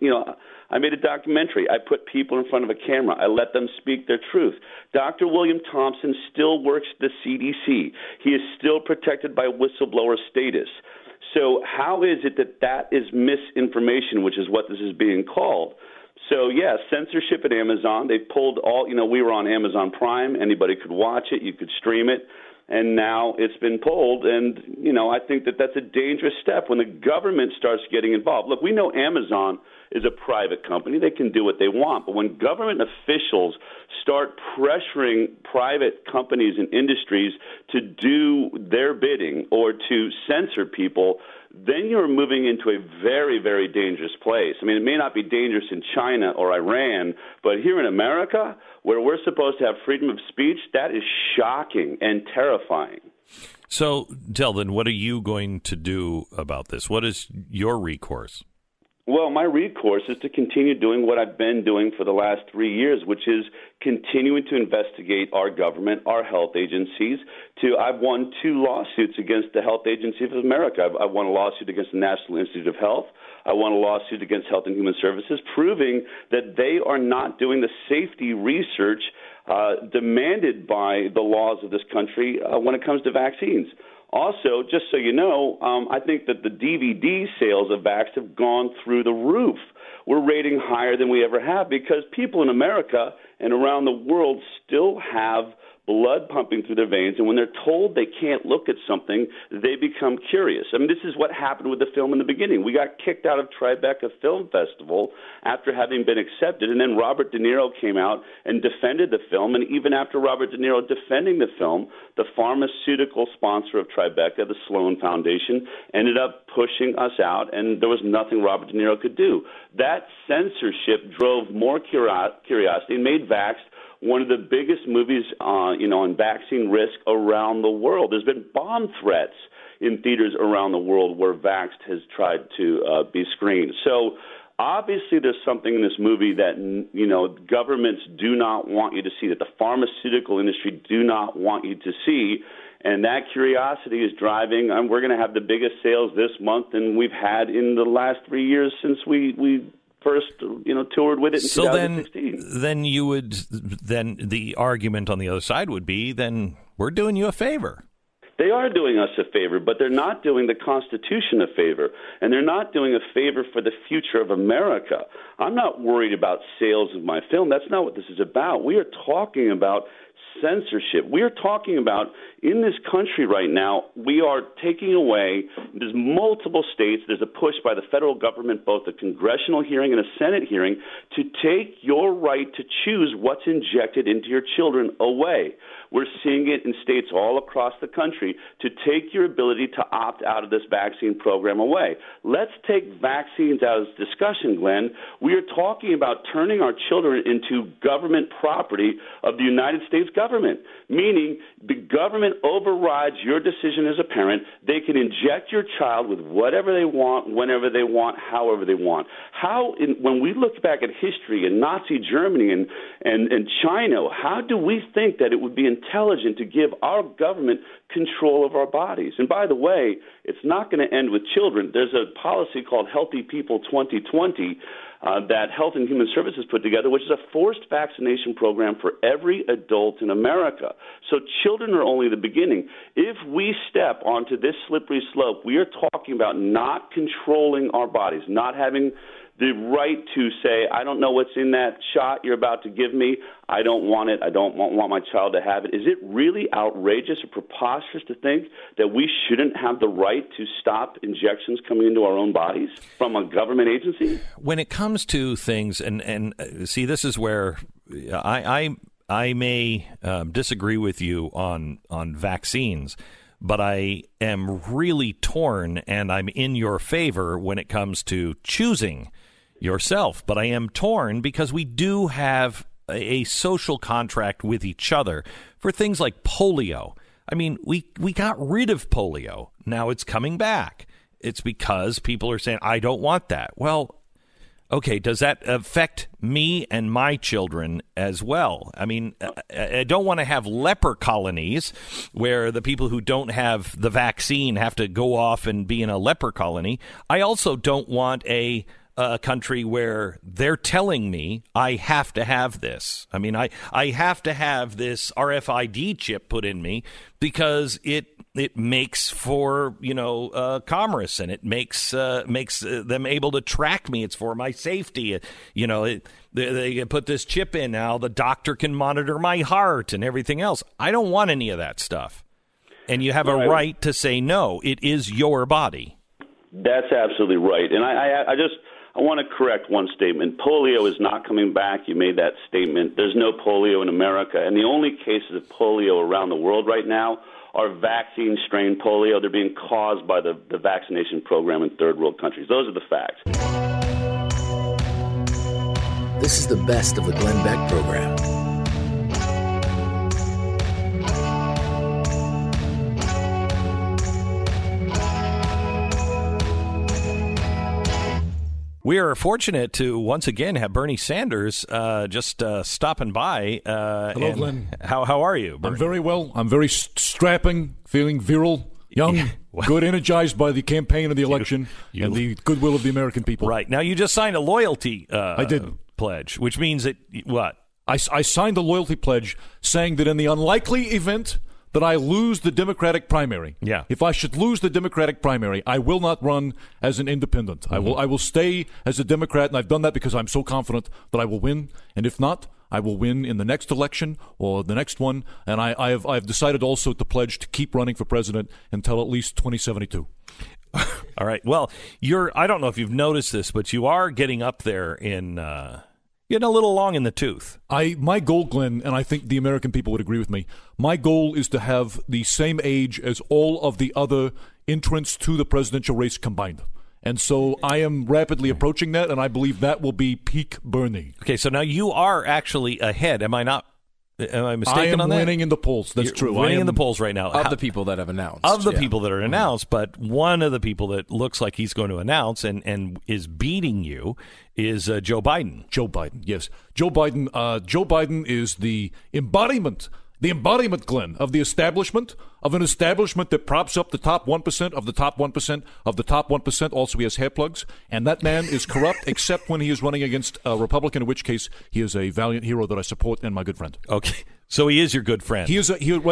a documentary. I put people in front of a camera. I let them speak their truth. Dr. William Thompson still works at the CDC. He is still protected by whistleblower status. So how is it that is misinformation, which is what this is being called? So, yeah, censorship at Amazon. They pulled all, we were on Amazon Prime. Anybody could watch it. You could stream it. And now it's been pulled. And, I think that that's a dangerous step when the government starts getting involved. Look, we know Amazon is a private company. They can do what they want. But when government officials start pressuring private companies and industries to do their bidding or to censor people, then you're moving into a very, very dangerous place. I mean, it may not be dangerous in China or Iran, but here in America, where we're supposed to have freedom of speech, that is shocking and terrifying. So, Delvin, what are you going to do about this? What is your recourse? Well, my recourse is to continue doing what I've been doing for the last 3 years, which is continuing to investigate our government, our health agencies. I've won 2 lawsuits against the Health Agency of America. I've won a lawsuit against the National Institute of Health. I won a lawsuit against Health and Human Services, proving that they are not doing the safety research demanded by the laws of this country when it comes to vaccines. Also, just so you know, I think that the DVD sales of Vaxxed have gone through the roof. We're rating higher than we ever have because people in America and around the world still have blood pumping through their veins, and when they're told they can't look at something, they become curious. I mean, this is what happened with the film in the beginning. We got kicked out of Tribeca Film Festival after having been accepted, and then Robert De Niro came out and defended the film, and even after Robert De Niro defending the film, the pharmaceutical sponsor of Tribeca, the Sloan Foundation, ended up pushing us out, and there was nothing Robert De Niro could do. That censorship drove more curiosity and made Vaxxed one of the biggest movies, on vaccine risk around the world. There's been bomb threats in theaters around the world where Vaxxed has tried to be screened. So obviously there's something in this movie that, governments do not want you to see, that the pharmaceutical industry do not want you to see. And that curiosity is driving. We're going to have the biggest sales this month than we've had in the last 3 years since we first, toured with it in 2016. Then the argument on the other side would be, then we're doing you a favor. They are doing us a favor, but they're not doing the Constitution a favor, and they're not doing a favor for the future of America. I'm not worried about sales of my film. That's not what this is about. We are talking about censorship. We are talking about, in this country right now, we are taking away, there's multiple states, there's a push by the federal government, both a congressional hearing and a Senate hearing, to take your right to choose what's injected into your children away. We're seeing it in states all across the country to take your ability to opt out of this vaccine program away. Let's take vaccines out of this discussion, Glenn. We are talking about turning our children into government property of the United States government, meaning the government overrides your decision as a parent. They can inject your child with whatever they want, whenever they want, however they want. When we look back at history in Nazi Germany and China, how do we think that it would be intelligent to give our government control of our bodies? And by the way, it's not going to end with children. There's a policy called Healthy People 2020 that Health and Human Services put together, which is a forced vaccination program for every adult in America. So children are only the beginning. If we step onto this slippery slope, we are talking about not controlling our bodies, not having the right to say, I don't know what's in that shot you're about to give me. I don't want it. I don't want my child to have it. Is it really outrageous or preposterous to think that we shouldn't have the right to stop injections coming into our own bodies from a government agency? When it comes to things, and see, this is where I may disagree with you on vaccines, but I am really torn, and I'm in your favor when it comes to choosing yourself. But I am torn because we do have a social contract with each other for things like polio. I mean, we got rid of polio. Now it's coming back. It's because people are saying, I don't want that. Well, okay, does that affect me and my children as well? I mean, I don't want to have leper colonies where the people who don't have the vaccine have to go off and be in a leper colony. I also don't want a country where they're telling me I have to have this. I mean, I have to have this RFID chip put in me because it makes for, commerce, and it makes them able to track me. It's for my safety. They put this chip in now. The doctor can monitor my heart and everything else. I don't want any of that stuff. And you have a right to say no. It is your body. That's absolutely right. And I want to correct one statement. Polio is not coming back. You made that statement. There's no polio in America. And the only cases of polio around the world right now are vaccine-strain polio. They're being caused by the vaccination program in third world countries. Those are the facts. This is the best of the Glenn Beck program. We are fortunate to once again have Bernie Sanders just stopping by. Hello, Glenn. How are you, Bernie? I'm very well. I'm very strapping, feeling virile, young, good, energized by the campaign and the election and the goodwill of the American people. Right. Now, you just signed a loyalty I did. Pledge, which means that what? I signed a loyalty pledge saying that in the unlikely event that I lose the Democratic primary. Yeah. If I should lose the Democratic primary, I will not run as an independent. Mm-hmm. I will stay as a Democrat, and I've done that because I'm so confident that I will win. And if not, I will win in the next election or the next one. And I've decided also to pledge to keep running for president until at least 2072. All right. Well, I don't know if you've noticed this, but you are getting up there in getting a little long in the tooth. My goal, Glenn, and I think the American people would agree with me, my goal is to have the same age as all of the other entrants to the presidential race combined. And so I am rapidly approaching that, and I believe that will be peak Bernie. Okay, so now you are actually ahead. Am I mistaken on that? I am winning in the polls. That's true. Winning in the polls right now. Of the people that have announced. Of the people that are announced, but one of the people that looks like he's going to announce and is beating you is Joe Biden. Joe Biden, yes. Joe Biden is the embodiment, Glenn, of the establishment, of an establishment that props up the top 1% of the top 1% of the top 1%. Also, he has hair plugs. And that man is corrupt, except when he is running against a Republican, in which case he is a valiant hero that I support and my good friend. Okay. So he is your good friend. He is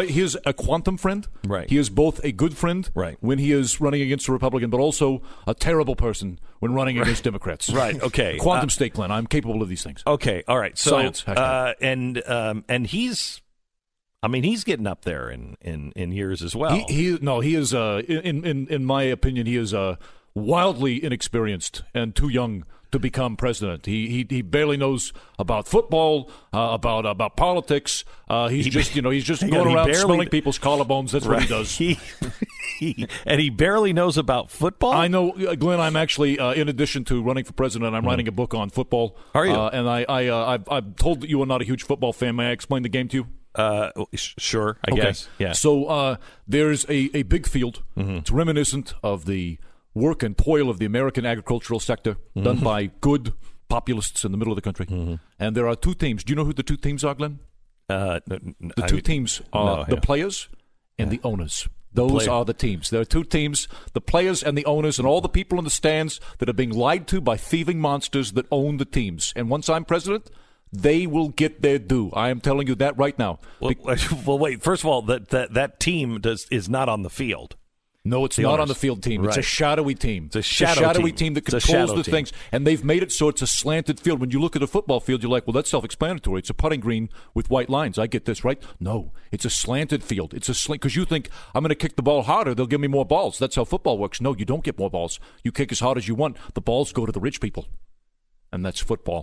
a quantum friend. Right. He is both a good friend when he is running against a Republican, but also a terrible person when running against Democrats. Right. Okay. Quantum state, Glenn. I'm capable of these things. Okay. All right. So Science. and he's I mean, he's getting up there in years as well. He is in my opinion, he is wildly inexperienced and too young to become president. He barely knows about football, about politics. He's just going around smelling people's collarbones. That's what he does. And he barely knows about football. I know, Glenn. I'm actually, in addition to running for president, I'm writing a book on football. Are you? And I'm told that you are not a huge football fan. May I explain the game to you? Sure, I guess. Yeah. So there's a big field. It's reminiscent of the work and toil of the American agricultural sector done by good populists in the middle of the country. And there are two teams. Do you know who the two teams are, Glenn? The two teams are the players and the owners. Those are the teams. There are two teams, the players and the owners, and all the people in the stands that are being lied to by thieving monsters that own the teams. And once I'm president, they will get their due. I am telling you that right now. Well, wait. First of all, that team is not on the field. No, it's not on the field team. It's a shadowy team. It's a shadowy team that controls the things. And they've made it so it's a slanted field. When you look at a football field, you're like, well, that's self-explanatory. It's a putting green with white lines. I get this, right? No, it's a slanted field. It's a slant because you think, I'm going to kick the ball harder. They'll give me more balls. That's how football works. No, you don't get more balls. You kick as hard as you want. The balls go to the rich people. And that's football.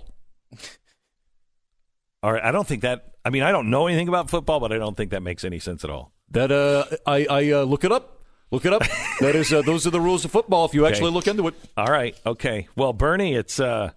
All right, I don't think that. I mean, I don't know anything about football, but I don't think that makes any sense at all. That I look it up. Look it up. That is, those are the rules of football. If you actually look into it. All right. Okay. Well, Bernie, it's been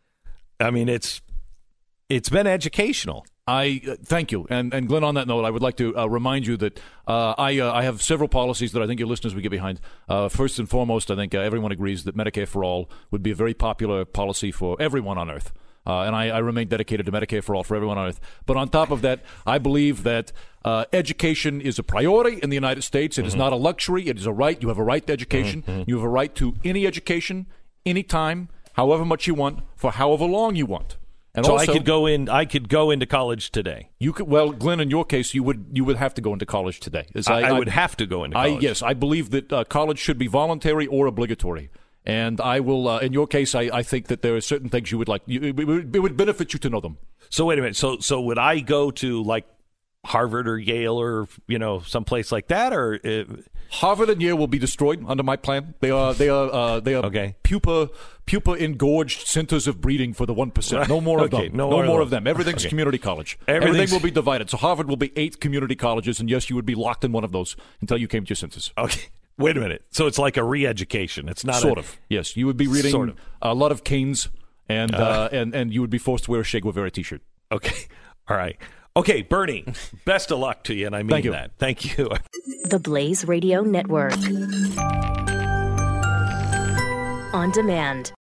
educational. Thank you, and Glenn. On that note, I would like to remind you that I have several policies that I think your listeners would get behind. First and foremost, I think everyone agrees that Medicare for all would be a very popular policy for everyone on Earth. And I remain dedicated to Medicare for all for everyone on Earth. But on top of that, I believe that education is a priority in the United States. It is not a luxury. It is a right. You have a right to education. You have a right to any education, anytime, however much you want, for however long you want. And so also, I could go into college today. You could. Well, Glenn, in your case, you would have to go into college today. I would have to go into college. Yes, I believe that college should be voluntary or obligatory. And I will, in your case, I think that there are certain things you would like. It would benefit you to know them. So wait a minute. So would I go to like Harvard or Yale or someplace like that, or Harvard and Yale will be destroyed under my plan. They are okay. pupa engorged centers of breeding for the 1%. No more of them. No more of them. Everything's community college. Everything will be divided. So Harvard will be 8 community colleges, and yes, you would be locked in one of those until you came to your senses. Okay. Wait a minute. So it's like a re-education. It's not sort of. Yes, you would be reading a lot of Keynes, and you would be forced to wear a Che Guevara T-shirt. Okay. All right. Okay, Bernie. Best of luck to you, and I mean that. Thank you. The Blaze Radio Network. On demand.